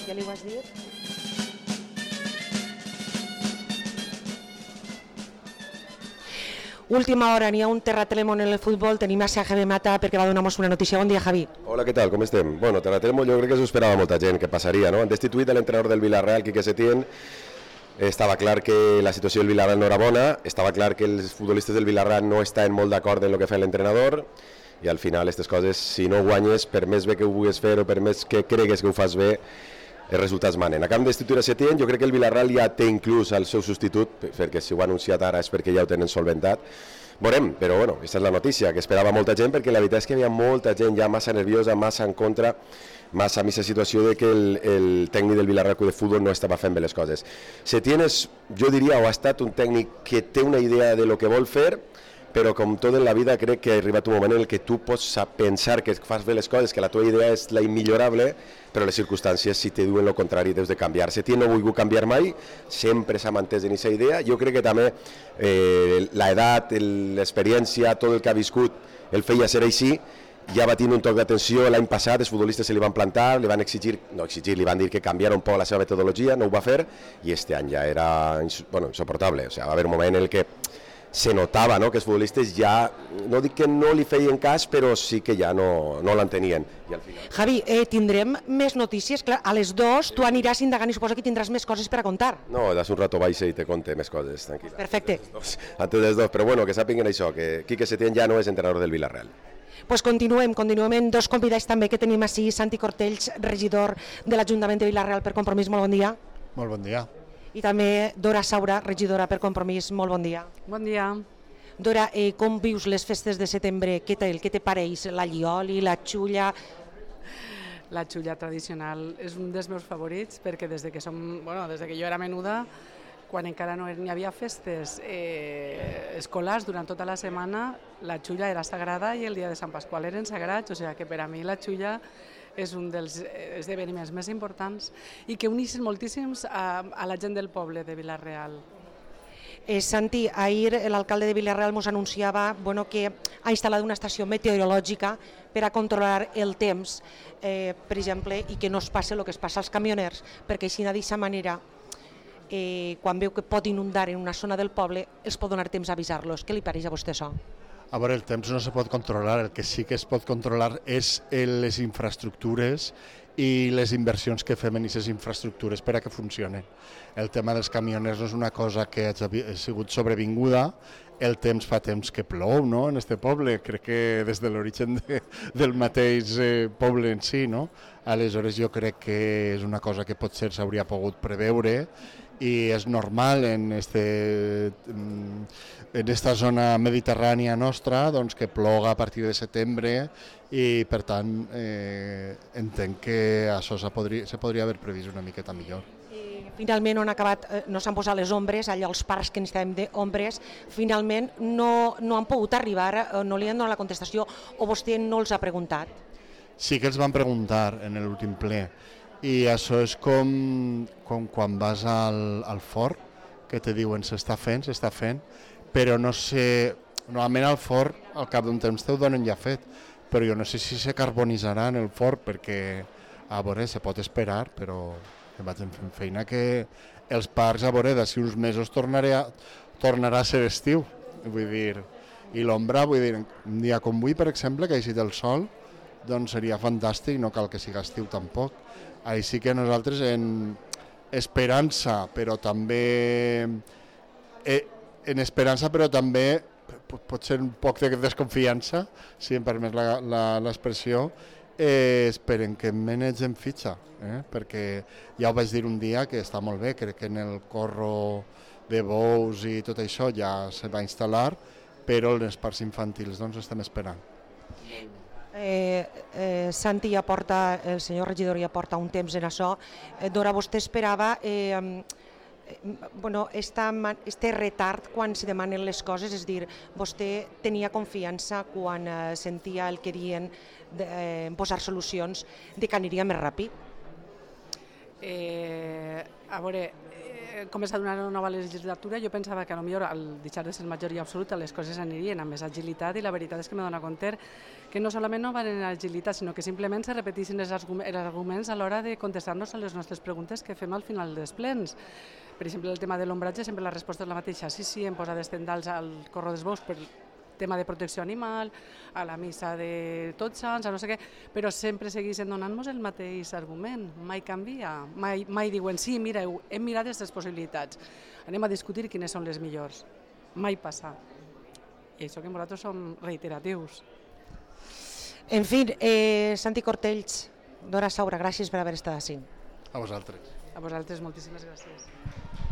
Què li vas dir? Última hora, n'hi ha un terratrèmol en el futbol, tenim a Javi Mata perquè va donar-nos una notícia. Bon dia, Javi. Hola, què tal? Com estem? Bueno, terratrèmol jo crec que s'ho esperava molta gent, que passaria, no? Han destituït l'entrenador del Villarreal, Quique Setién. Estava clar que la situació del Villarreal no era bona, estava clar que els futbolistes del Villarreal no estaven molt d'acord en el que fa l'entrenador, i al final aquestes coses, si no guanyes, per més bé que ho vulguis fer o per més que cregues que ho fas bé, els resultats manen. Acabem de destituir a Setién, jo crec que el Villarreal ja té inclús el seu substitut, perquè si ho ha anunciat ara és perquè ja ho tenen solventat. Veurem, però bueno, aquesta és la notícia, que esperava molta gent, perquè la veritat és que hi havia molta gent ja massa nerviosa, massa en contra, massa amb aquesta situació de que el tècnic del Villarreal de futbol no estava fent bé les coses. Setién és, jo diria, o ha estat un tècnic que té una idea de lo que vol fer, però com tot en la vida crec que ha arribat un moment en què tu pots pensar que fas bé les coses, que la teva idea és la immillorable, però les circumstàncies, si te diuen el contrari, deus de canviar. Setién no ha volgut canviar mai, sempre s'ha mantès en aquesta idea. Jo crec que també l'edat, l'experiència, tot el que ha viscut, el feia ser així. Ja va tenir un toc d'atenció l'any passat, els futbolistes se li van plantar, li van li van dir que canviara un poc la seva metodologia, no ho va fer, i este any ja era insuportable. O sigui, va haver un moment en el que se notava, no?, que els futbolistes ja, no dic que no li feien cas, però sí que ja no l'entenien. Final... Javi, tindrem més notícies? Clar, a les 2 tu aniràs indagant i suposo que tindràs més coses per a contar. No, das un rato baixa i te conte més coses, tranquil·la. Perfecte. Antes dels dos, però bueno, que sàpiguen això, que Quique Setién ja no és entrenador del Villarreal. Pues continuem amb dos convidats també que tenim així. Santi Cortells, regidor de l'Ajuntament de Villarreal per Compromís, molt bon dia. Molt bon dia. I també Dora Saura, regidora per Compromís, molt bon dia. Bon dia. Dora, com vius les festes de setembre? Què te pareix? La llioli, la xulla? La xulla tradicional és un dels meus favorits perquè des de que jo era menuda, quan encara no hi havia festes escolars durant tota la setmana, la xulla era sagrada i el dia de Sant Pasqual eren sagrats, o sigui que per a mi la xulla és un dels esdeveniments més importants i que uneix moltíssims a la gent del poble de Villarreal. Santi, ahir l'alcalde de Villarreal ens anunciava que ha instal·lat una estació meteorològica per a controlar el temps, per exemple, i que no es passi el que es passa als camioners, perquè així d'aquesta manera, quan veu que pot inundar en una zona del poble, els pot donar temps a avisar-los. Què li pareix a vostè això? A veure, el temps no se pot controlar, el que sí que es pot controlar és les infraestructures i les inversions que fem en aquestes infraestructures per a que funcionen. El tema dels camioners no és una cosa que ha sigut sobrevinguda, el temps fa temps que plou, no?, en este poble, crec que des de l'origen del mateix poble en si, no? Aleshores jo crec que és una cosa que potser s'hauria pogut preveure i és normal en esta zona mediterrània nostra que ploga a partir de setembre i per tant entenc que això se podria haver previst una miqueta millor. Finalment no s'han posat les ombres, allà als parcs que necessitàvem d'ombres, finalment no han pogut arribar, no li han donat la contestació o vostè no els ha preguntat? Sí que els van preguntar en l'últim ple i això és com quan vas al forn, que te diuen s'està fent, però no sé, normalment al forn al cap d'un temps te ho donen ja fet, però jo no sé si se carbonitzarà en el forn perquè, a veure, se pot esperar, però vaig fent feina que els parcs, a veure, d'ací uns mesos tornarà a ser estiu, vull dir, i l'ombra, vull dir, un dia com avui, per exemple, que ha eixit el sol, doncs seria fantàstic, no cal que sigui estiu tampoc. Així que nosaltres en esperança, però també potser un poc de desconfiança, si em permet l'expressió, esperen que em manegem fitxa, perquè ja ho vaig dir un dia que està molt bé, crec que en el corro de bous i tot això ja se va instal·lar, però en els parcs infantils doncs estem esperant. Santi ja porta, el senyor regidor ja porta un temps en això. Dora, vostè esperava este retard quan se demanen les coses, és dir, vostè tenia confiança quan sentia el que diuen posar solucions de que aniria més ràpid? A veure, començat una nova legislatura, jo pensava que potser al deixar de ser majoria absoluta les coses anirien amb més agilitat i la veritat és que m'he donat compte que no solament no van en agilitat, sinó que simplement se repetissin els arguments a l'hora de contestar-nos a les nostres preguntes que fem al final dels plens. Per exemple, el tema de l'ombratge, sempre la resposta és la mateixa. Sí, hem posat estendals al Corro dels Bous per tema de protecció animal, a la missa de Tots Sants, a no sé què, però sempre segueixen donant-nos el mateix argument, mai canvia, mai diuen sí, mira, hem mirat aquestes possibilitats, anem a discutir quines són les millors, mai passa. I això que nosaltres som reiteratius. En fi, Santi Cortells, Dora Saura, gràcies per haver estat així. A vosaltres. A vosaltres moltíssimes gràcies.